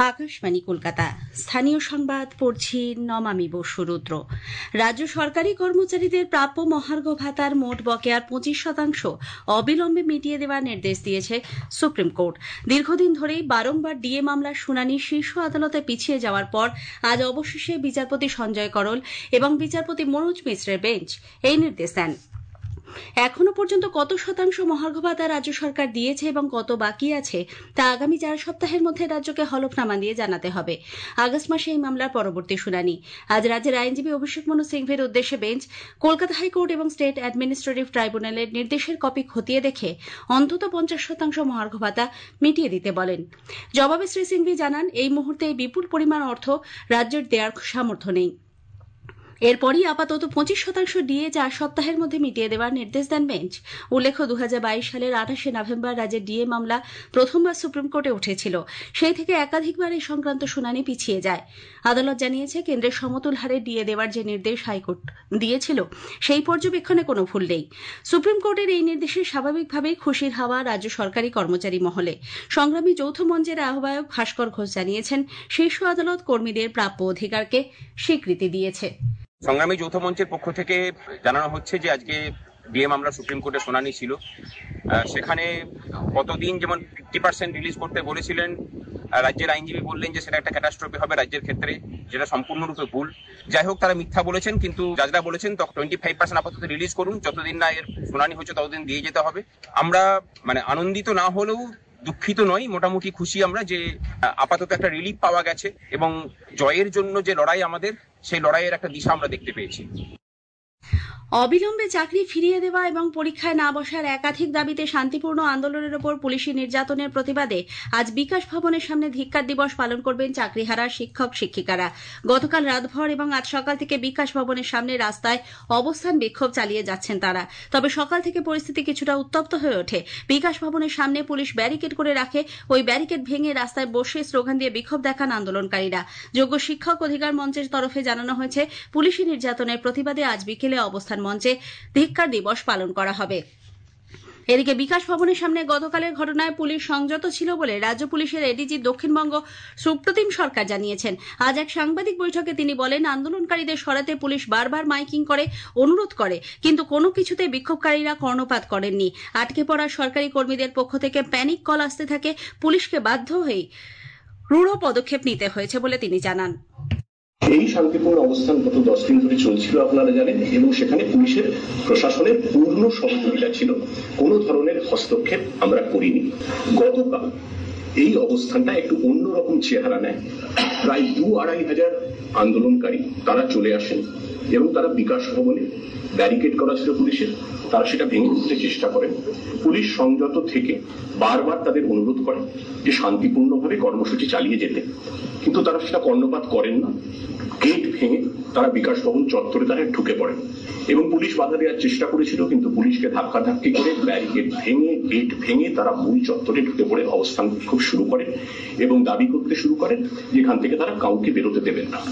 আকাশবাণী কলকাতা। স্থানীয় সংবাদ পড়ছি নমামি বসু রুদ্র। রাজ্য সরকারি কর্মচারীদের প্রাপ্য মহার্ঘ ভাতার মোট বকেয়ার 25% অবিলম্বে মিটিয়ে দেওয়ার নির্দেশ দিয়েছে সুপ্রিম কোর্ট। দীর্ঘদিন ধরেই বারংবার ডিএ মামলার শুনানি শীর্ষ আদালতে পিছিয়ে যাওয়ার পর আজ অবশেষে বিচারপতি সঞ্জয় করল এবং বিচারপতি মনোজ মিশ্রের বেঞ্চ এই নির্দেশ দেন। এখনো পর্যন্ত কত শতাংশ মহার্ঘ ভাতা রাজ্য সরকার দিয়েছে এবং কত বাকি আছে তা আগামী 4 সপ্তাহের মধ্যে রাজ্যকে হলফনামা দিয়ে জানাতে হবে। আগস্ট মাসে এই মামলার পরবর্তী শুনানি। আজ রাজ্যের আইনজীবী অভিষেক মনু সিংভির উদ্দেশ্যে বেঞ্চ কলকাতা হাইকোর্ট এবং স্টেট অ্যাডমিনিস্ট্রেটিভ ট্রাইব্যুনালের নির্দেশের কপি খতিয়ে দেখে অন্তত 50% মহার্ঘ ভাতা মিটিয়ে দিতে বলেন। জবাবে শ্রী সিংভি জানান, এই মুহূর্তে এই বিপুল পরিমাণ অর্থ রাজ্যের দেওয়ার সামর্থ্য নেই। এরপরই আপাতত 25% ডিএ 4 সপ্তাহের মধ্যে মিটিয়ে দেওয়ার নির্দেশ দেন বেঞ্চ। উল্লেখ্য, 2022 সালের 28 নভেম্বর রাজ্যের ডিএ মামলা প্রথমবার সুপ্রিম কোর্টে উঠেছিল। সেই থেকে একাধিকবার এই সংক্রান্ত শুনানি পিছিয়ে যায়। আদালত জানিয়েছে, কেন্দ্রের সমতুল হারে ডিএ দেওয়ার যে নির্দেশ হাইকোর্ট দিয়েছিল সেই পর্যবেক্ষণে কোনো ভুল নেই। সুপ্রিম কোর্টের এই নির্দেশে স্বাভাবিকভাবেই খুশির হাওয়া রাজ্য সরকারি কর্মচারী মহলে। সংগ্রামী যৌথ মঞ্চের আহ্বায়ক ভাস্কর ঘোষ জানিয়েছেন, শীর্ষ আদালত কর্মীদের প্রাপ্য অধিকারকে স্বীকৃতি দিয়েছে। সংগ্রামী যৌথ মঞ্চের পক্ষ থেকে জানানো হচ্ছে যে আজকে ডিএ মামলা সুপ্রিম কোর্টে শুনানি ছিল। সেখানে কতদিন যেমন 50% রিলিজ করতে বলেছিলেন, রাজ্যের আইনজীবী বললেন যে সেটা একটা ক্যাটাস্ট্রফি হবে রাজ্যের ক্ষেত্রে, যেটা সম্পূর্ণরূপে ভুল। যাই হোক, তারা মিথ্যা বলেছেন, কিন্তু জাজরা বলেছেন 25% আপাতত রিলিজ করুন, যতদিন না এর শুনানি হচ্ছে ততদিন দিয়ে যেতে হবে। আমরা আনন্দিত না হলেও দুঃখিত নই, মোটামুটি খুশি আমরা যে আপাতত একটা রিলিফ পাওয়া গেছে এবং জয়ের জন্য যে লড়াই আমাদের, সেই লড়াইয়ের একটা দিশা আমরা দেখতে পেয়েছি। অবিলম্বে চাকরি ফিরিয়ে দেওয়া এবং পরীক্ষায় না বসার একাধিক দাবিতে শান্তিপূর্ণ আন্দোলনের ওপর পুলিশি নির্যাতনের প্রতিবাদে আজ বিকাশ ভবনের সামনে ধিক্কার দিবস পালন করবেন চাকরিহারা শিক্ষক শিক্ষিকারা। গতকাল রাতভর এবং আজ সকাল থেকে বিকাশ ভবনের সামনে রাস্তায় অবস্থান বিক্ষোভ চালিয়ে যাচ্ছেন তারা। তবে সকাল থেকে পরিস্থিতি কিছুটা উত্তপ্ত হয়ে ওঠে। বিকাশ ভবনের সামনে পুলিশ ব্যারিকেড করে রাখে, ওই ব্যারিকেড ভেঙে রাস্তায় বসে স্লোগান দিয়ে বিক্ষোভ দেখান আন্দোলনকারীরা। যোগ্য শিক্ষক অধিকার মঞ্চের তরফে জানানো হয়েছে, পুলিশি নির্যাতনের প্রতিবাদে আজ বিকেলে অবস্থান মঞ্চে ধিক্কার দিবস পালন করা হবে। এদিকে বিকাশ ভবনের সামনে গতকালের ঘটনায় পুলিশ সংযত ছিল বলে রাজ্য পুলিশের এডিজি দক্ষিণবঙ্গ সুপ্রতিম সরকার জানিয়েছেন। আজ এক সাংবাদিক বৈঠকে তিনি বলেন, আন্দোলনকারীদের সরাতে পুলিশ বারবার মাইকিং করে অনুরোধ করে, কিন্তু কোনো কিছুতে বিক্ষোভকারীরা কর্ণপাত করেননি। আটকে পড়া সরকারি কর্মীদের পক্ষ থেকে প্যানিক কল আসতে থাকে। পুলিশকে বাধ্য হয়ে রূঢ় পদক্ষেপ নিতে হয়েছে বলে তিনি জানান। এই শান্তিপূর্ণ অবস্থান গত 10 দিন ধরে চলছিল, আপনারা জানেন, এবং সেখানে পুলিশের প্রশাসনের পূর্ণ সহযোগিতা ছিল। কোনো ধরনের হস্তক্ষেপ আমরা করিনি। গতকাল এই অবস্থানটা একটু অন্যরকম চেহারা নেয়। প্রায় 2-2.5 হাজার আন্দোলনকারী তারা চলে আসেন এবং তারা বিকাশ ভবনে ব্যারিকেড করা ছিল পুলিশের, তারা সেটা ভেঙে দিতে চেষ্টা করেন। পুলিশ সংযত থেকে বারবার তাদের অনুরোধ করে যে শান্তিপূর্ণভাবে কর্মসূচি চালিয়ে যেতে, কিন্তু তারা সেটা কর্ণপাত করেন না। গেট ভেঙে তারা বিকাশ ভবন চত্বরে তারা ঢুকে পড়েন এবং পুলিশ বাধা দেওয়ার চেষ্টা করেছিল, কিন্তু পুলিশকে ধাক্কাধাক্কি করে ব্যারিকেড ভেঙে গেট ভেঙে তারা মূল চত্বরে ঢুকে পড়ে অবস্থান বিক্ষোভ শুরু করেন এবং দাবি করতে শুরু করেন যেখান থেকে তারা কাউকে বেরোতে দেবেন না।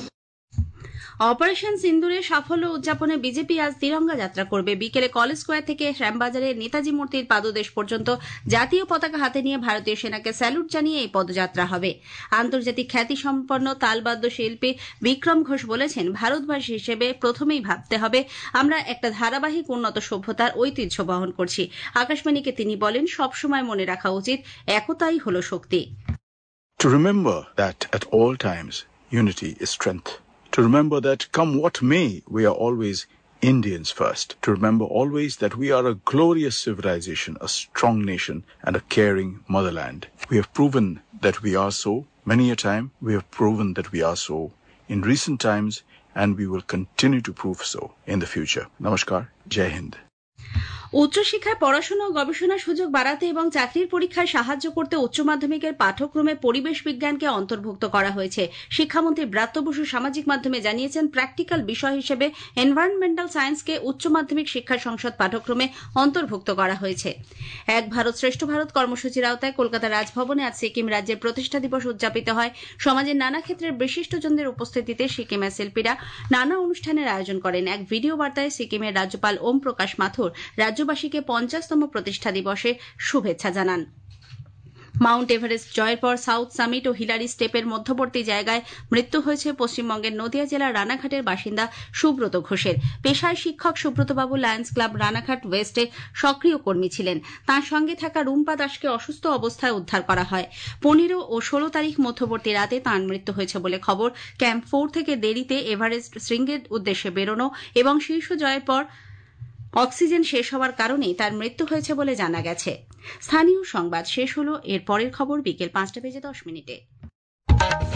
অপারেশন সিন্দুরের সাফল্য উদযাপনে বিজেপি আজ তিরঙ্গা যাত্রা করবে। বিকেলে কলেজ স্কোয়ার থেকে শ্যামবাজারের নেতাজি মূর্তির পাদদেশ পর্যন্ত জাতীয় পতাকা হাতে নিয়ে ভারতীয় সেনাকে স্যালুট জানিয়ে এই পদযাত্রা হবে। আন্তর্জাতিক খ্যাতিসম্পন্ন তালবাদ্য শিল্পী বিক্রম ঘোষ বলেছেন, ভারতবাসী হিসেবে প্রথমেই ভাবতে হবে আমরা একটা ধারাবাহিক উন্নত সভ্যতার ঐতিহ্য বহন করছি। আকাশবাণীকে তিনি বলেন, সবসময় মনে রাখা উচিত একতাই হল শক্তি। To remember that at all times unity is strength. To remember that come what may, we are always Indians first. To remember always that we are a glorious civilization, a strong nation, and a caring motherland. We have proven that we are so. Many a time we have proven that we are so in recent times, and we will continue to prove so in the future. Namaskar. Jai Hind. উচ্চশিক্ষায় পড়াশোনা ও গবেষণার সুযোগ বাড়াতে এবং চাকরির পরীক্ষায় সাহায্য করতে উচ্চ মাধ্যমিকের পাঠ্যক্রমে পরিবেশ বিজ্ঞানকে অন্তর্ভুক্ত করা হয়েছে। শিক্ষামন্ত্রী ব্রাত্য বসু সামাজিক মাধ্যমে জানিয়েছেন, প্র্যাকটিক্যাল বিষয় হিসেবে এনভায়রনমেন্টাল সায়েন্সকে উচ্চ মাধ্যমিক শিক্ষা সংসদ পাঠ্যক্রমে অন্তর্ভুক্ত করা হয়েছে। এক ভারত শ্রেষ্ঠ ভারত কর্মসূচির আওতায় কলকাতা রাজভবনে আজ সিকিম রাজ্যের প্রতিষ্ঠা দিবস উদযাপিত হয়। সমাজের নানা ক্ষেত্রের বিশিষ্টজনদের উপস্থিতিতে সিকিমের শিল্পীরা নানা অনুষ্ঠানের আয়োজন করেন। এক ভিডিও বার্তায় সিকিমের রাজ্যপাল ওম প্রকাশ মাথুর রাজ্যবাসীকে 50তম প্রতিষ্ঠা দিবসে শুভেচ্ছা জানান। মাউন্ট এভারেস্ট জয়ের পর সাউথ সামিট ও হিলারি স্টেপের মধ্যবর্তী জায়গায় মৃত্যু হয়েছে পশ্চিমবঙ্গের নদিয়া জেলার রানাঘাটের বাসিন্দা সুব্রত ঘোষের। পেশায় শিক্ষক সুব্রতবাবু লায়ন্স ক্লাব রানাঘাট ওয়েস্টে সক্রিয় কর্মী ছিলেন। তাঁর সঙ্গে থাকা রুম্পা দাসকে অসুস্থ অবস্থায় উদ্ধার করা হয়। 15 ও 16 তারিখ মধ্যবর্তী রাতে তাঁর মৃত্যু হয়েছে বলে খবর। ক্যাম্প 4 থেকে দেরিতে এভারেস্ট শৃঙ্গের উদ্দেশ্যে বেরোনো এবং শীর্ষ জয়ের পর অক্সিজেন শেষ হওয়ার কারণেই তার মৃত্যু হয়েছে বলে জানা গেছে। স্থানীয় সংবাদ শেষ হলো। এর পরের খবর বিকেল 5টা বেজে 10 মিনিটে।